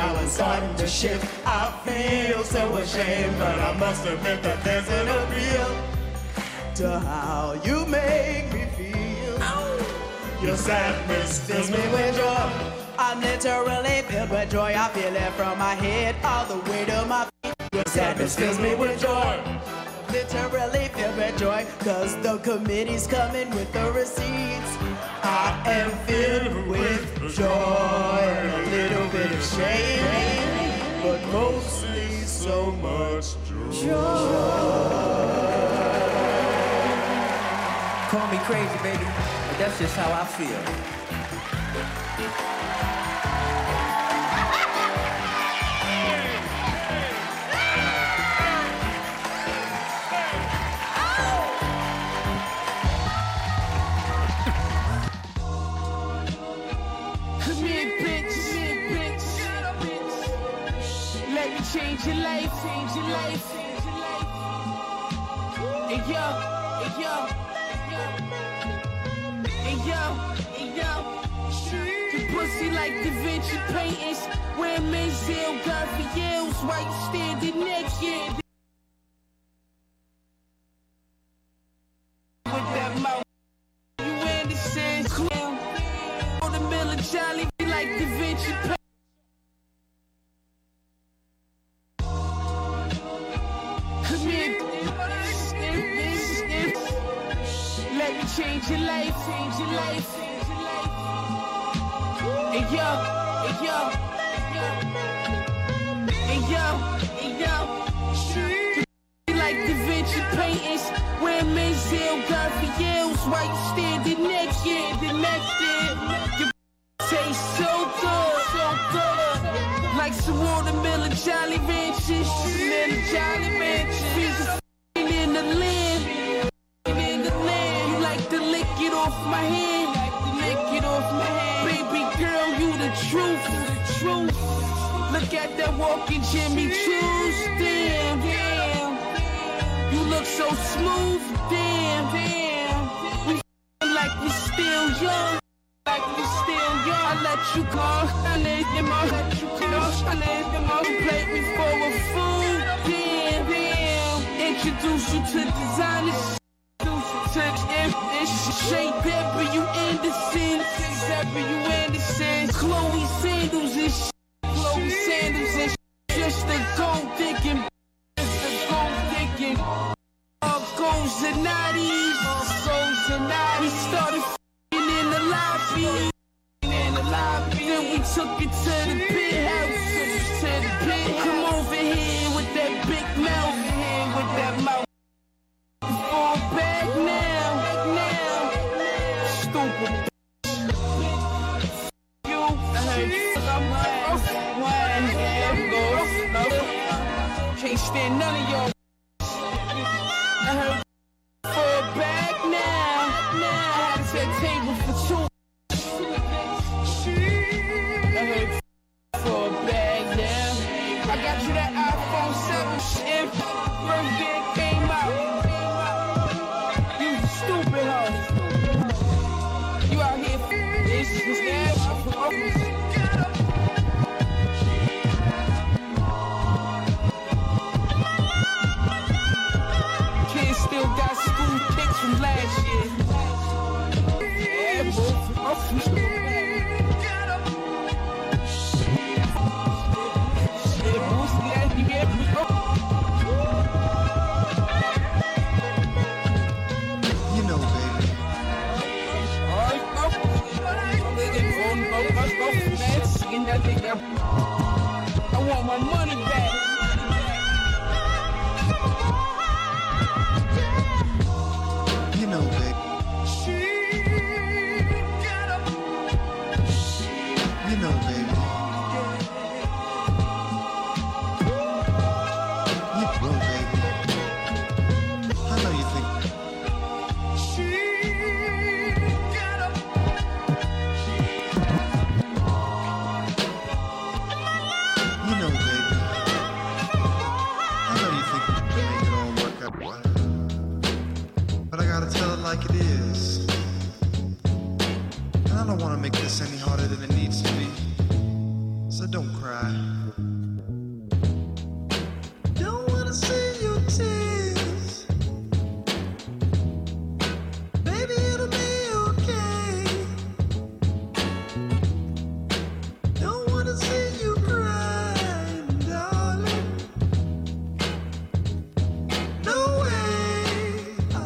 now it's starting to shift. I feel so ashamed, but I must admit that there's an appeal to how you make me feel. Your sadness fills me with joy. I'm literally filled with joy. I feel it from my head all the way to my feet. Your sadness fills me with joy. Literally filled with joy, cause the committee's coming with the receipts. I am filled with joy, a little bit of shame, but mostly so much joy. Call me crazy, baby, but that's just how I feel. Change your life, change your life. Hey yo, hey yo, hey yo, hey yo. The pussy like Da Vinci paintings, wearing Menzel, Garfields, while you standing naked. With that mouth, you Anderson, clown. On the Miller Jolly like Da Vinci paintings. Change your life, change your life. Hey yo, hey yo, hey yo, hey yo. Like Da Vinci paintings, wearing Menzel, Garfields, while you standing naked, Your tastes so good, so good. Like some watermelon Jolly Ranchers, Jolly Ranchers. In the land. Off my hand, lick it off my hand. Baby girl, you the truth, Look at that walking Jimmy Choos, damn. You look so smooth, damn. We like we still young, I let you go, I let you play me for a fool, damn. Introduce you to designers. Shake W. Anderson, Chloe Sandals and shit. Just a gold digging, All goes and natties, We started in the lobby, Then we took it to the penthouse, Come over here with that big mouth, Fall back now. Stupid. You, can't stand none of y'all. I heard fall back now. I had to set table for two. I heard fall back now. I got you that iPhone 7 shit. Birthday came out. You stupid hoe. You out here, this is that. Kids still got school pics from last year. Yeah, boy. I want my money back. You know, baby. You know, baby. You know, baby. I know you think. You know, baby. cry. Don't wanna see your tears. Baby, it'll be okay. Don't wanna see you cry, darling. No way.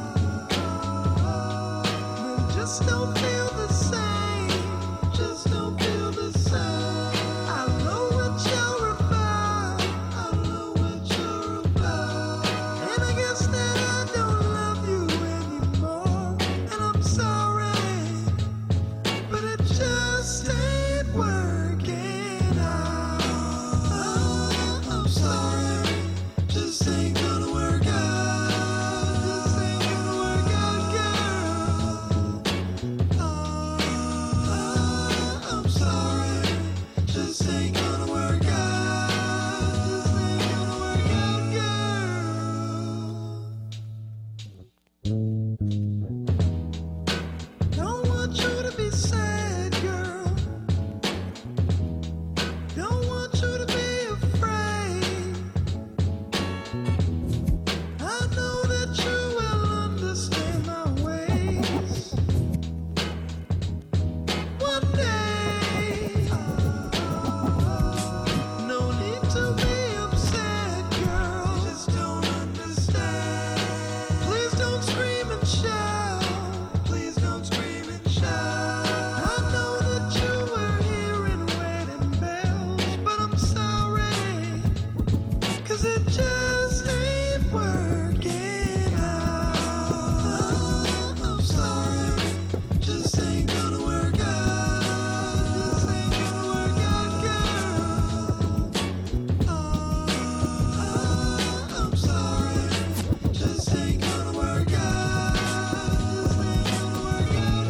Just don't feel the same. Just don't feel the same. I know what you're about. I know what you're about. And I guess that I don't love you anymore. And I'm sorry, but it just ain't working out. I'm sorry, just ain't gonna work out. Just ain't gonna work out, girl. I'm sorry, just ain't gonna work out. Just ain't gonna work out, girl. Don't want you to be sad, girl. Don't want you to be afraid. I know that you will understand my ways. One day, no need to be upset, girl. Just don't understand. Please don't scream and shout. Please don't scream and shout. I know that you were hearing wedding bells, but I'm sorry, 'cause it just ain't working out. I'm sorry, just ain't gonna work out. Just ain't gonna work out, girl. I'm sorry, just ain't gonna work out. Just ain't gonna work out,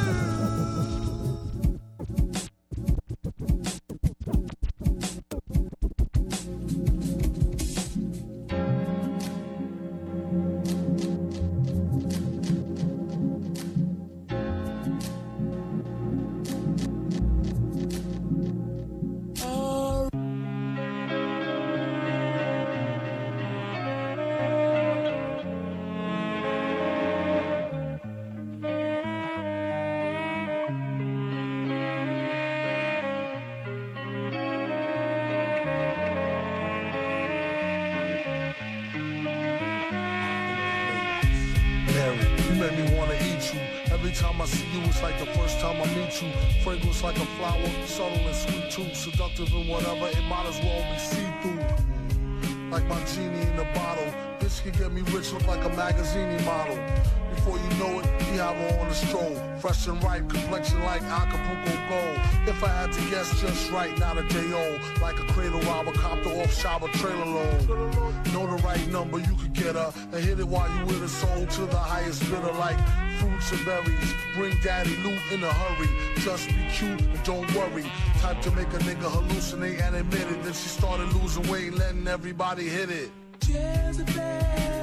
Mary, you make me wanna eat you. Every time I see you, it's like the first time I meet you. Fragrance like a flower, subtle and sweet too. Seductive and whatever, it might as well be see-through. Like my genie in the bottle. This could get me rich, look like a magazine model. Before you know it, we have her on the stroll. Fresh and ripe, complexion like Acapulco gold. If I had to guess just right, not a day old. Like a cradle robber, copter off shower trailer load. Know the right number, you could get her. And hit it while you with her soul to the highest bidder. Like fruits and berries, bring daddy loot in a hurry. Just be cute and don't worry. Type to make a nigga hallucinate and admit it. Then she started losing weight, letting everybody hit it. Jezebel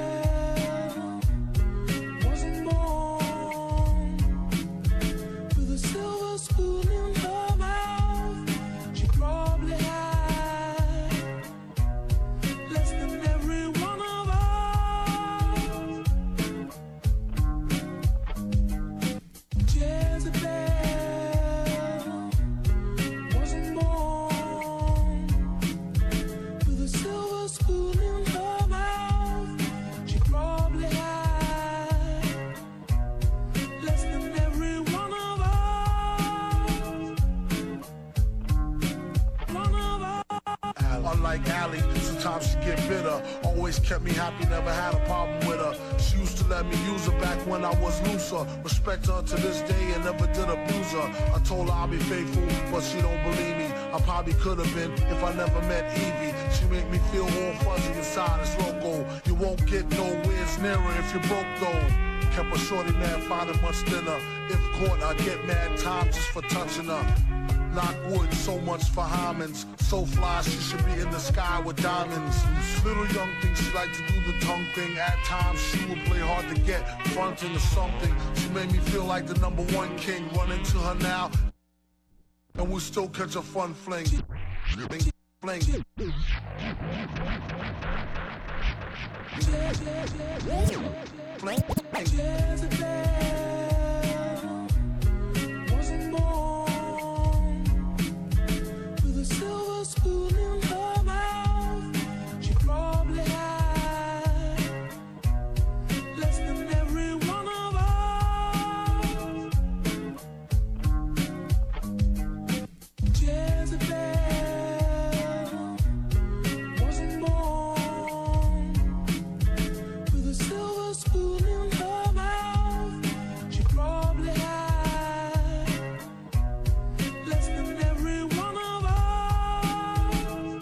wasn't born with a silver spoon in her mouth. She probably had less than every one of us. Jezebel wasn't born with a silver spoon in her mouth. She probably had less than every one of us. One of us. Unlike Allie, sometimes she get bitter. Always kept me happy, never had a problem with her. She used to let me use her back when I was looser. Respect her to this day and never did abuse her. I told her I'll be faithful, but she don't believe me. I probably could have been if I never met Evie. She make me feel all fuzzy inside, it's loco. You won't get nowhere nearer if you're broke though. Kept a shorty mad, finding much thinner. If caught, I get mad time just for touching her. Knock wood, so much for Hymens. So fly, she should be in the sky with diamonds. Little young thing, she like to do the tongue thing. At times, she would play hard to get, fronting or something. She made me feel like the #1 king. Run into her now, and we'll still catch a fun fling. Bling. Wasn't born with a silver spoon in her mouth. She probably had less than every one of us. Jezebel wasn't born with a silver spoon in her mouth. She probably had less than every one of us.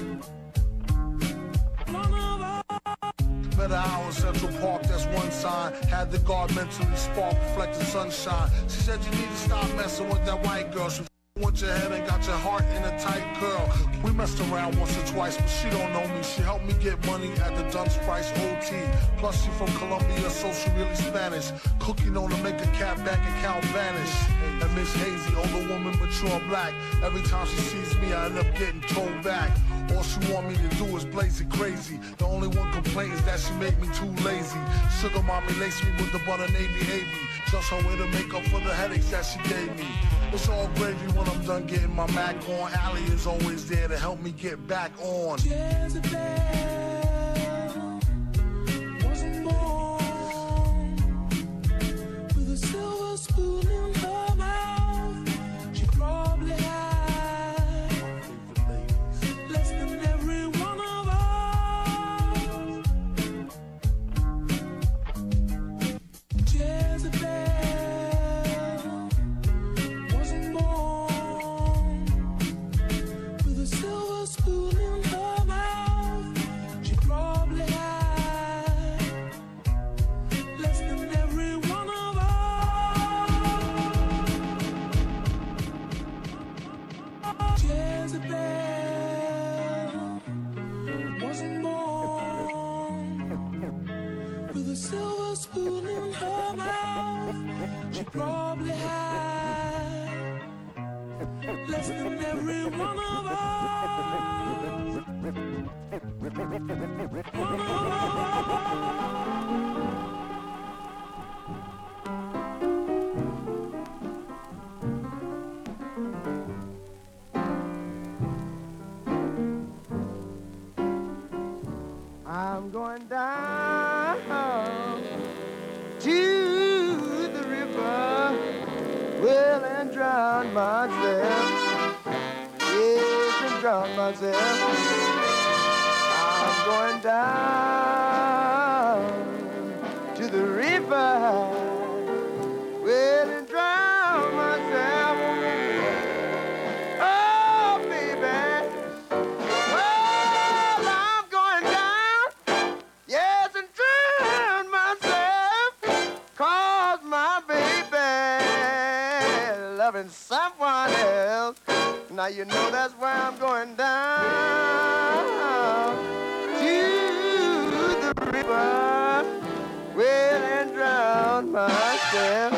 One of us. Met her out in Central Park, that's one sign. Had the guard mentally spark, reflecting sunshine. She said you need to stop messing with that white girl. She went your head and got your heart in a tight curl. We messed around once or twice, but she don't know me. She helped me get money at the Dunce Price OT. Plus she from Colombia, so she really Spanish. Cookie known to make a cat bank account vanish. And Miss Hazy, older woman, mature black. Every time she sees me, I end up getting told back. All she want me to do is blaze it crazy. The only one complaint is that she make me too lazy. Sugar mommy laced me with the butter navy avy. Just her way to make up for the headaches that she gave me. It's all gravy when I'm done getting my Mac on. Allie is always there to help me get back on. Jezebel wasn't born with a silver spoon in her mouth. She probably had less than every one of us. Jezebel wasn't born with a silver spoon in her mouth. She probably had less than every one of us. Jezebel wasn't born with a silver spoon in her mouth. She probably had less than every one of us. One of us. I'm going down to the river, well, and drown myself. Yes, and drown myself. I'm going down to the river, well, and drown myself. Oh, baby. Well, I'm going down, yes, and drown myself, 'cause my baby loving someone else. Now you know that's why I'm going down to the river, well, and drown myself.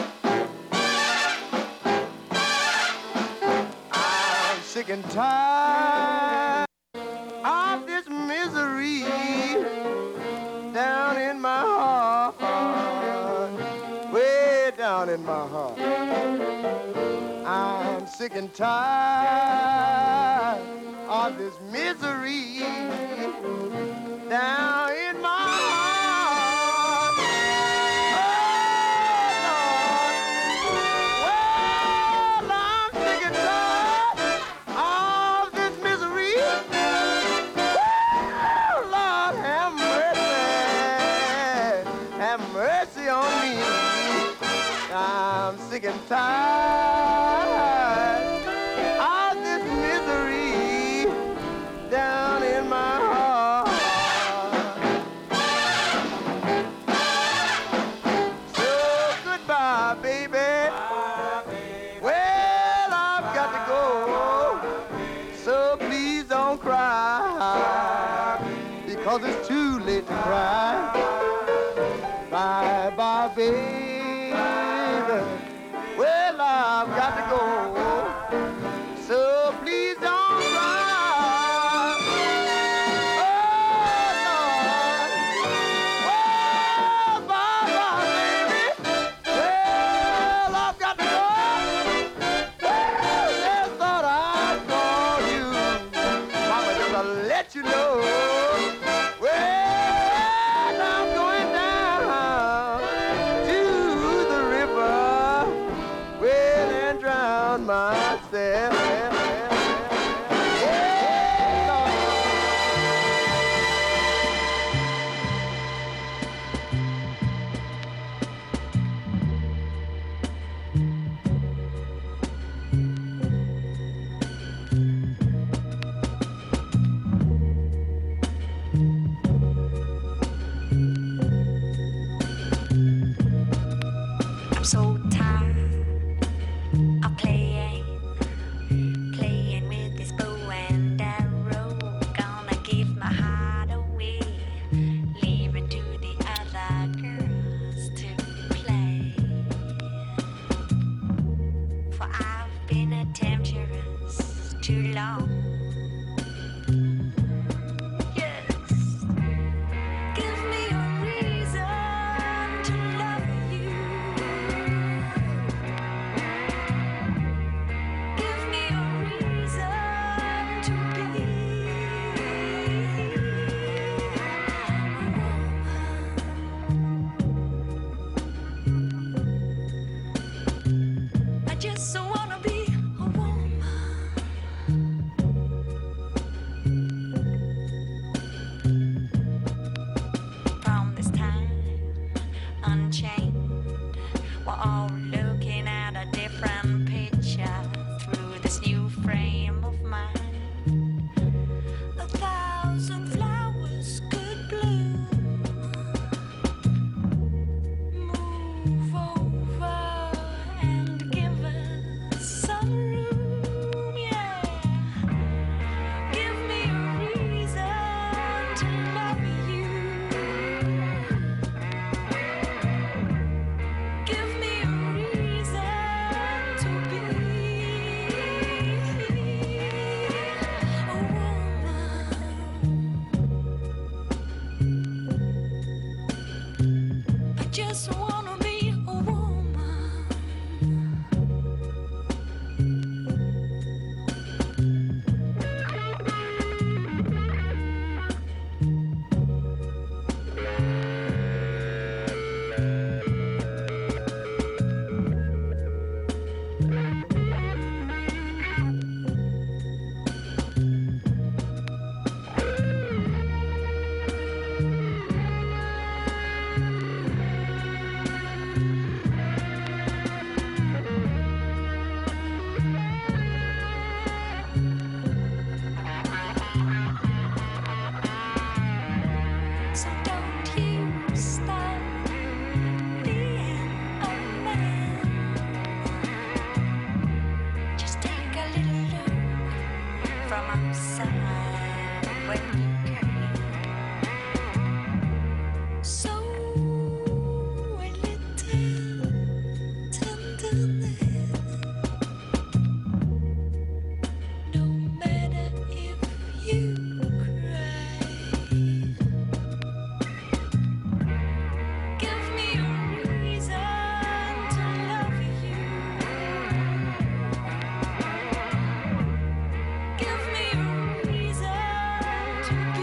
I'm sick and tired of this misery down in my heart, way down in my heart. I'm sick and tired of this misery down in my heart. Oh, Lord. Well, I'm sick and tired of this misery. Well, Lord, have mercy on me. I'm sick and tired of this misery down in my heart. So goodbye, baby. Well, I've got to go. So please don't cry, because it's too late to cry. Bye bye, baby. Well, I've got to go. So please don't cry. let you know. Well, I'm going down to the river, well, and drown myself. So tired of playing with this bow and arrow. Gonna give my heart away, leave it to the other girls to play. For I've been a temptress too long. To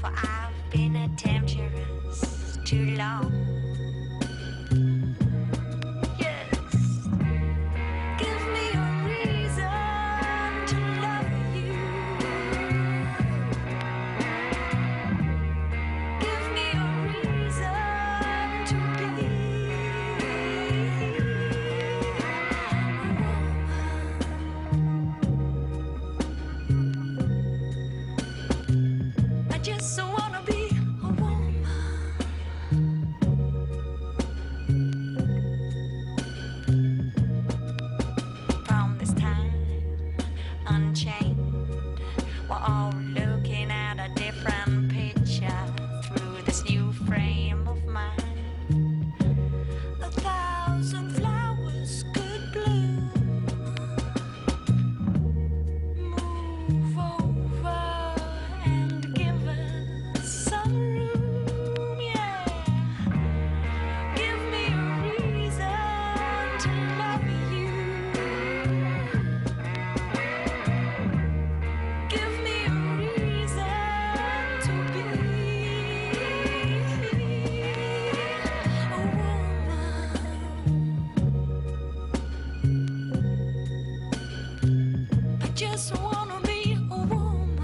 For I've been a temptress too long. Yes, give me a reason to love you. Give me a reason to be a woman. I just wanna be a woman. From this time unchained, we're all looking at a different picture through this new frame of mind. 1,000 flowers could bloom. Move over and give us some room, yeah. Give me a reason to love you. Give me a reason to be a woman. I just wanna be a woman.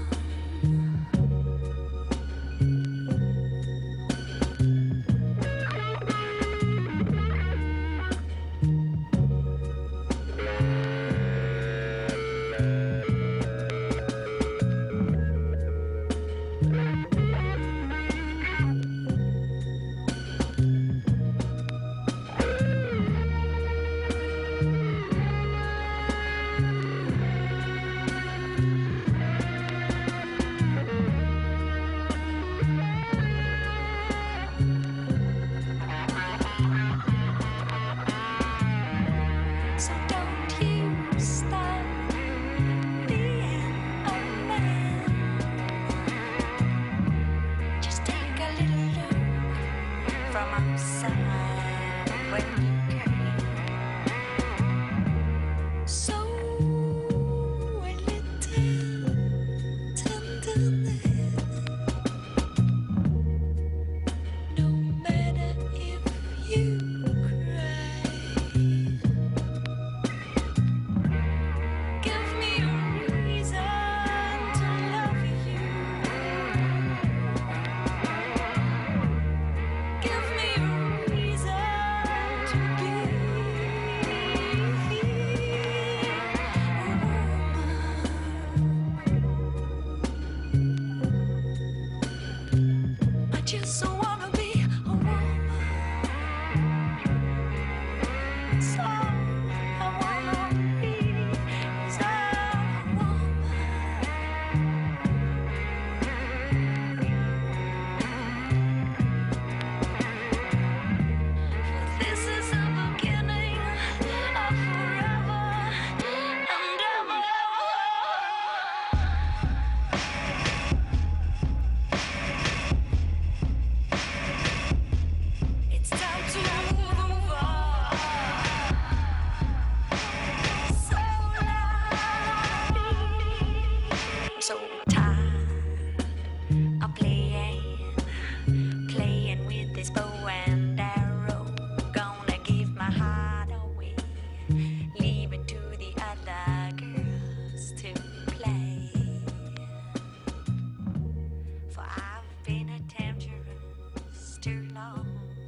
So don't you stop being a man. Just take a little look from outside when you can. So a little tenderness. No matter if you cry. Give me a reason to love you. Give me a reason to be a woman. I just wanna be a woman. So I wanna be a woman. This is the beginning of forever and ever. It's time to move on. So loud, so tired of playing with this bow and arrow. Gonna give my heart away, leave it to the other girls to play. For I've been a temptress too long.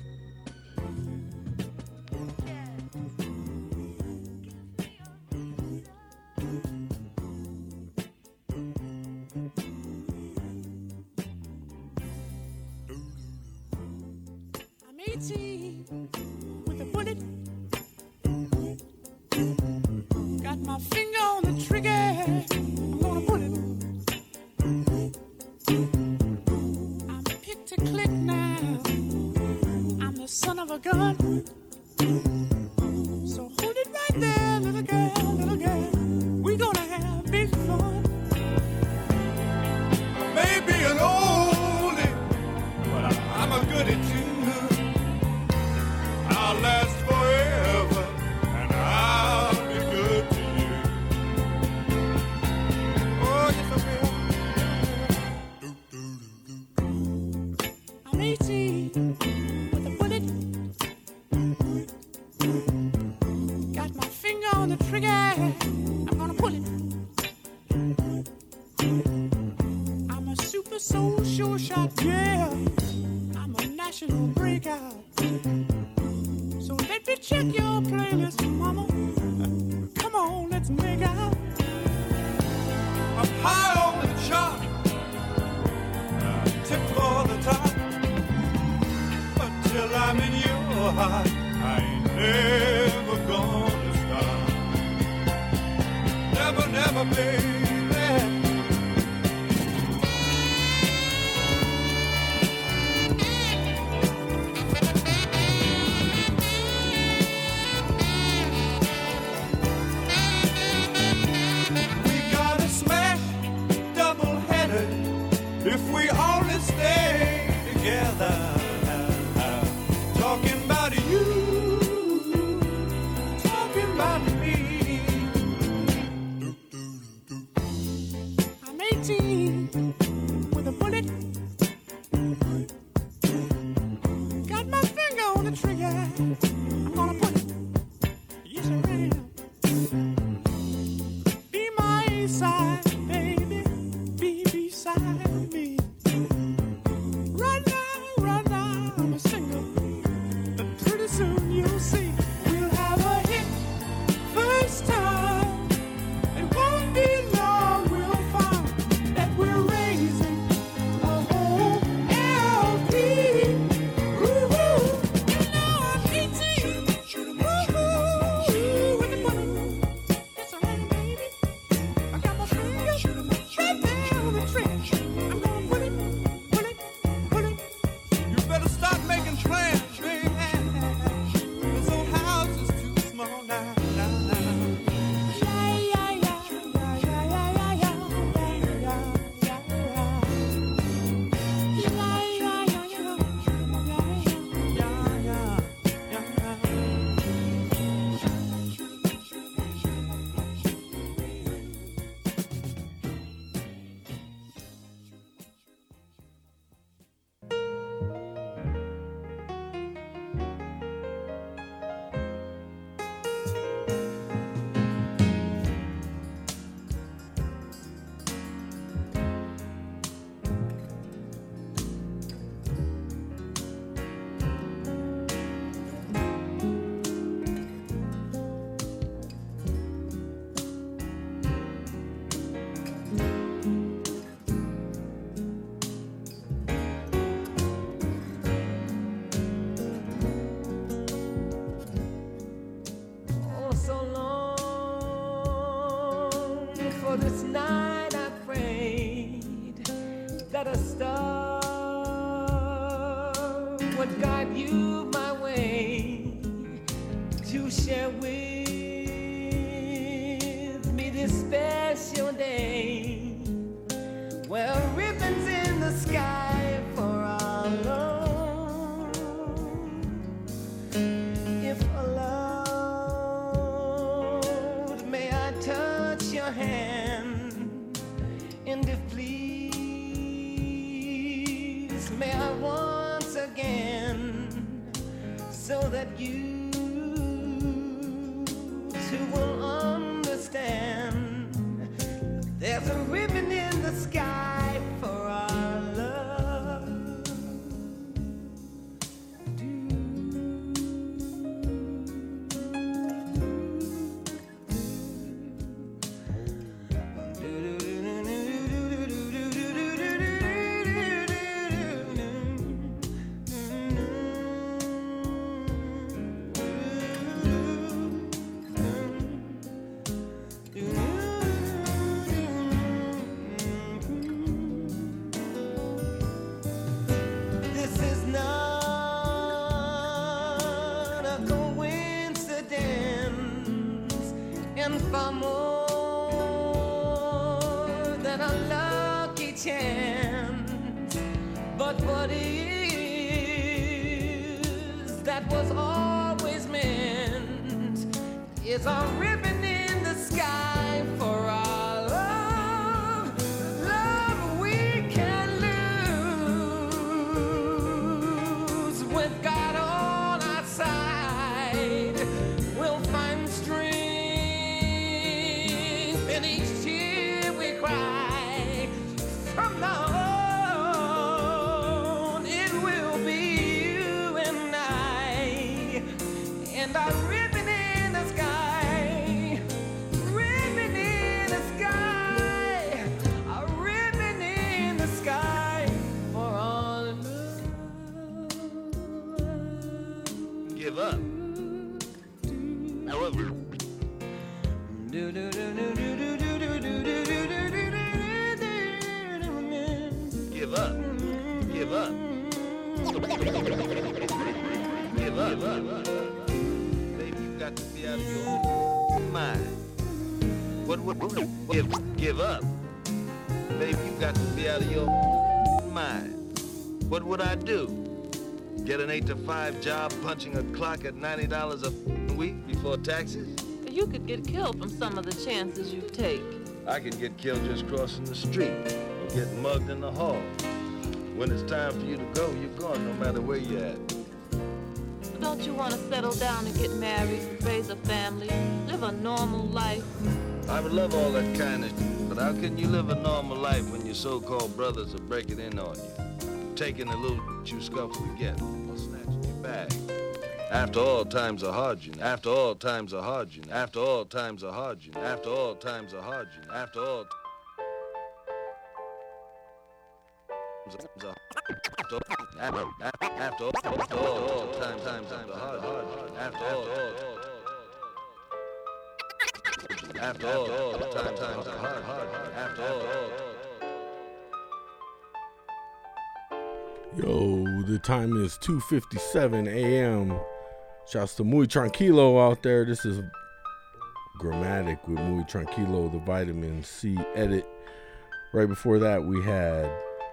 I'm 18 with a bullet. Got my finger on the trigger. I'm gonna pull it. I'm picked to click now. I'm the son of a gun. So hold it right there, little girl, little girl. We gonna have big fun. Maybe an oldie, but I'm a goodie too. I'll last forever, and I'll be good to you. Oh, yes, I will. the soul sure shot, yeah. I'm a national breakout. So let me check your playlist, mama. Come on, let's make out. I'm high on the chart, tip for the top. Until I'm in your heart, I ain't never gonna stop. Never, never, baby. If we only stay together, talking about you, talking about me. I'm 18 with a bullet. Got my finger on the trigger. I'm gonna put it. Yes, I am. Be my side, baby. Be beside. It's a ribbon in the sky for our love. Love we can lose. With God on our side, we'll find strength in each tear we cry. From now on, and a ribbon in the sky. Ribbon in the sky. A ribbon in the sky for all love. Give up. However, give up. Give up. Give up. Baby, you got to be out of your mind. What give up? Baby, you got to be out of your mind. What would I do? Get an 8-to-5 job punching a clock at $90 a week before taxes? You could get killed from some of the chances you take. I could get killed just crossing the street or get mugged in the hall. When it's time for you to go, you're gone no matter where you're at. Don't you want to settle down and get married, raise a family, live a normal life? I would love all that kind of shit, but how can you live a normal life when your so-called brothers are breaking in on you, taking the little you scuffle to get, or snatching your bag? After all times are hard, you know. After all times are hard, you know. After all times are hard, you know. After all times are hard, you know. After all after all times are hard, after all times are hard, after all. Yo, the time is 2:57 a.m. Shouts to Muy Tranquilo out there. This is Grammatic with Muy Tranquilo, the Vitamin C edit. Right before that, we had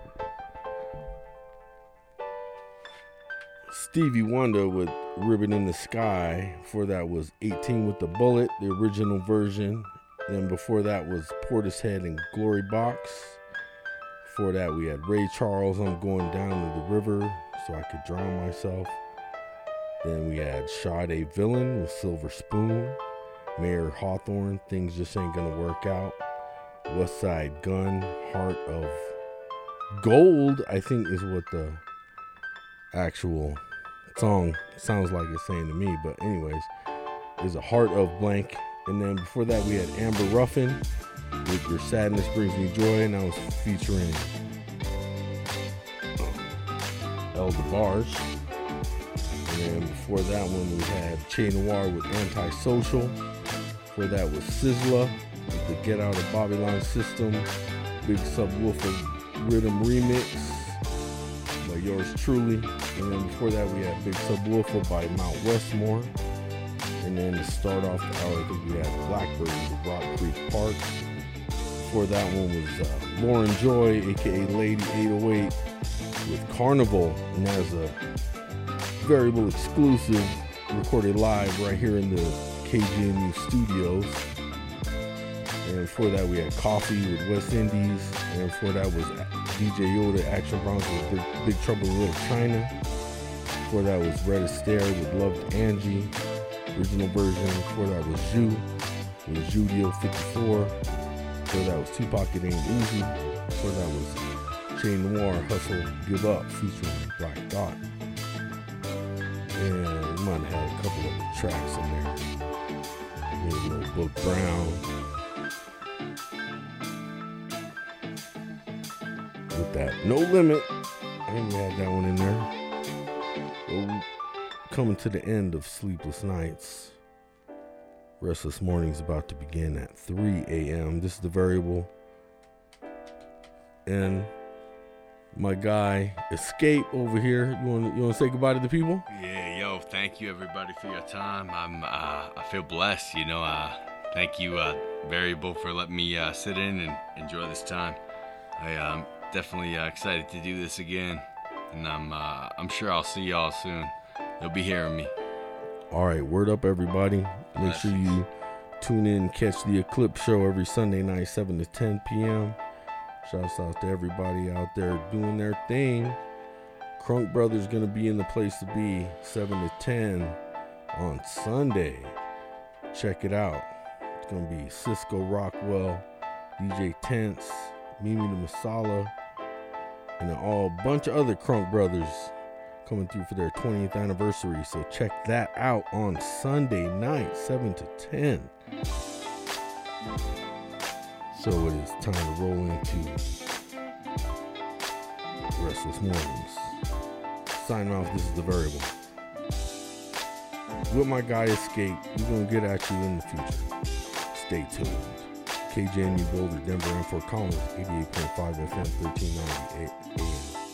Stevie Wonder with Ribbon in the Sky. Before that was 18 with the Bullet, the original version. Then before that was Portishead and Glory Box. Before that we had Ray Charles, I'm Going Down to the River So I Could Drown Myself. Then we had Sade Villain with Silver Spoon. Mayor Hawthorne, Things Just Ain't Gonna Work Out. West Side Gun, Heart of Gold, I think is what the actual song sounds like it's saying to me, but anyways, is a Heart of Blank. And then before that we had Amber Ruffin with Your Sadness Brings Me Joy, and that was featuring El DeBarge. And then before that one we had Che Noir with Antisocial. Before that was Sizzla with the Get Out of Babylon System, Big Subwoofer Rhythm Remix by yours truly. And then before that we had Big Subwoofer by Mount Westmore. And then to start off the hour, I think we had Blackbird with Rock Creek Park. Before that one was Lauren Joy, aka Lady 808 with Carnival, and that was a variable exclusive recorded live right here in the KGNU studios. And before that we had Coffee with West Indies, and before that was DJ Yoda, Action Bronx with Big Trouble in Little China. Before that was Red Astaire with Loved Angie, original version. Before that was Ju with Judio 54. Before that was Tupac, It Ain't Easy. Before that was Che Noir, Hustle, Give Up, featuring Black Dot. And we might have had a couple of tracks in there. Maybe a little Book Brown. With that No Limit. I think we had that one in there. Well, coming to the end of Sleepless Nights. Restless Morning's about to begin at 3 a.m. This is the variable. And my guy Escape over here. You want to say goodbye to the people? Yeah, yo, thank you everybody for your time. I feel blessed, you know. Thank you, Variable, for letting me sit in and enjoy this time. I'm definitely excited to do this again, and I'm sure I'll see y'all soon. You'll be hearing me. All right, word up, everybody. Make sure you tune in and catch the Eclipse Show every Sunday night, 7 to 10 p.m. Shouts out to everybody out there doing their thing. Crunk Brothers going to be in the place to be 7 to 10 on Sunday. Check it out. It's going to be Cisco Rockwell, DJ Tense, Mimi the Masala, and a bunch of other Crunk Brothers coming through for their 20th anniversary. So check that out on Sunday night, 7 to 10. So it is time to roll into Restless Mornings. Signing off, this is The Variable. With my guy Escape, we're going to get at you in the future. Stay tuned. KJNU Boulder, Denver, and Fort Collins, 88.5 FM, 1390 AM.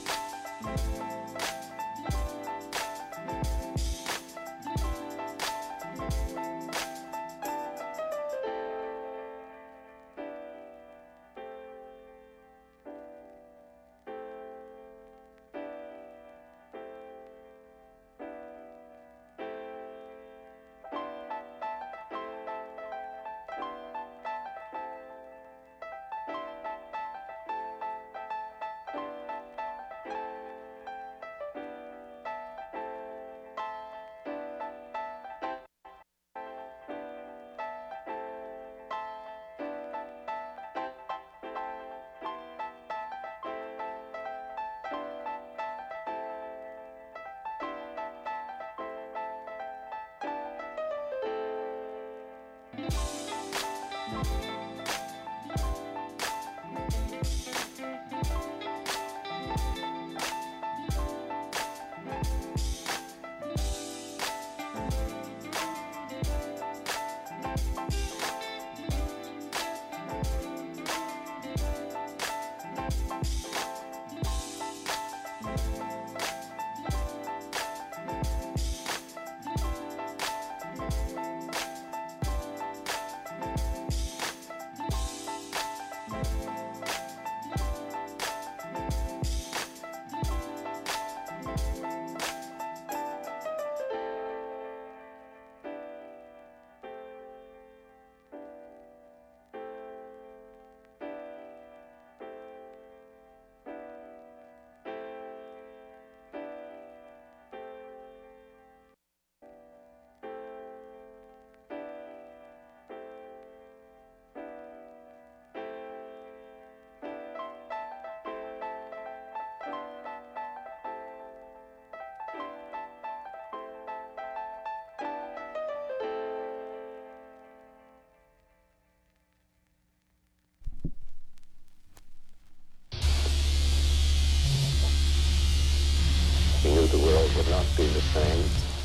He knew the world would not be the same.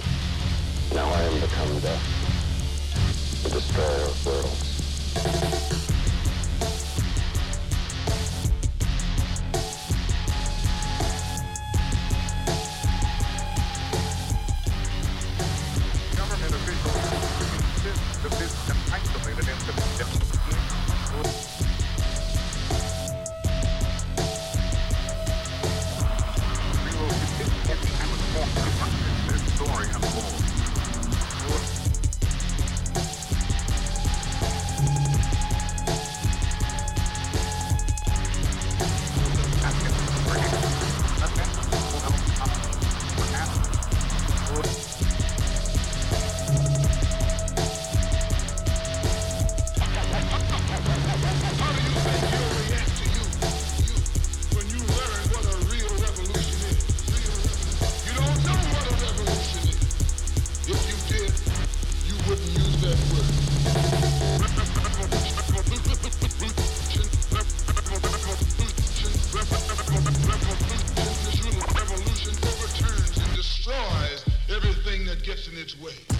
Now I am become death, the destroyer of worlds. Government officials insist that this an isolated incident. This story unfolds. Revolution overturns and destroys everything that gets in its way.